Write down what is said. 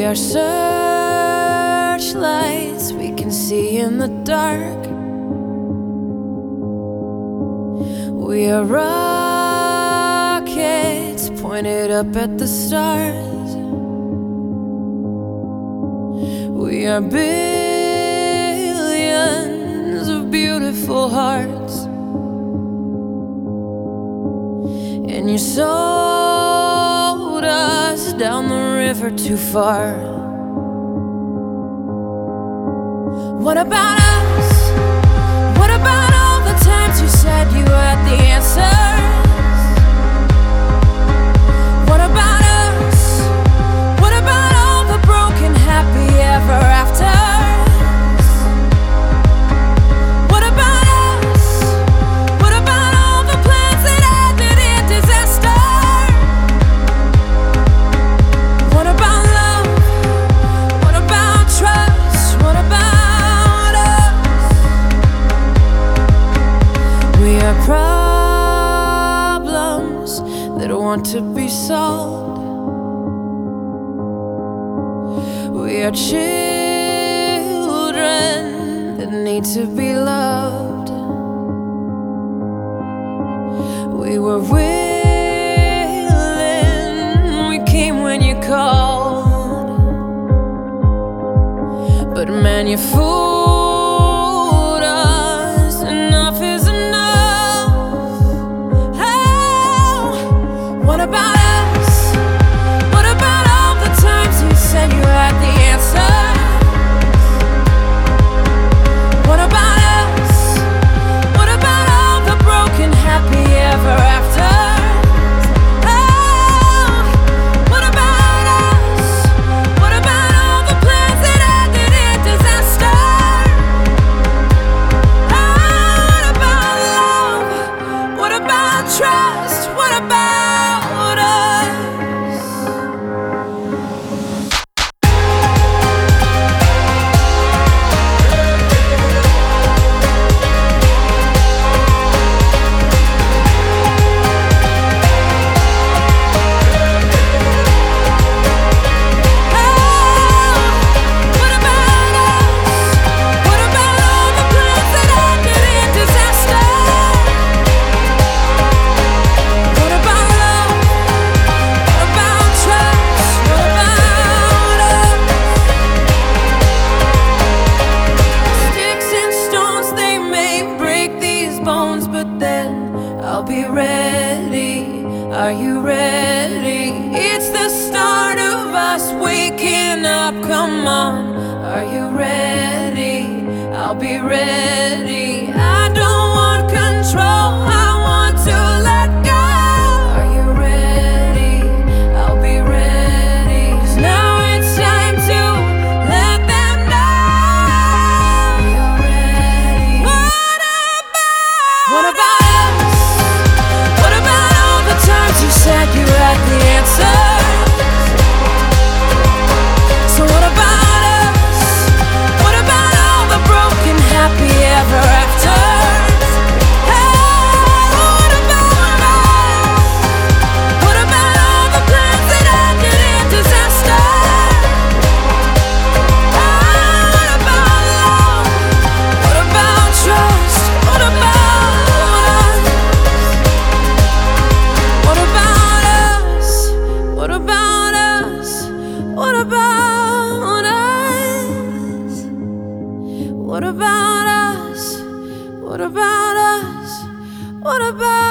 We are searchlights we can see in the dark. We are rockets pointed up at the stars. We are billions of beautiful hearts, and you sold us down the river too far. What about us? What about all the times you said you had the answers? What about us? What about all the broken happy ever afters? What about us? What about all the plans that ended in disaster? What about love? What about trust? What about us? We are problems that want to be solved. We are children that need to be loved. We were willing, we came when you called, but man, you fooled us. Enough is enough. Oh, what about us? What about all the times you said you had the answers? What about us? What about all the broken happy ever afters? Oh, what about us? What about all the plans that ended in disaster? Oh, what about love? What about trust? What about us? What about us? What about all the plans that ended in disaster? What about love? What about trust? What about us? Sticks and stones, they may break these bones, but then I'll be ready. Are you ready? It's the start of us waking up. Come on, are you ready? I'll be ready. I don't want control, I want to let go. Are you ready? I'll be ready. 'Cause now it's time to let them know. You're ready. What about us? What about all the times you said you had the answers? So what about us? What about all the broken happy ever afters? Oh, what about us? What about all the plans that ended in disaster? Oh, what about love? What about trust? What about us? What about us? What about us? What about us? What about us? What about us? What about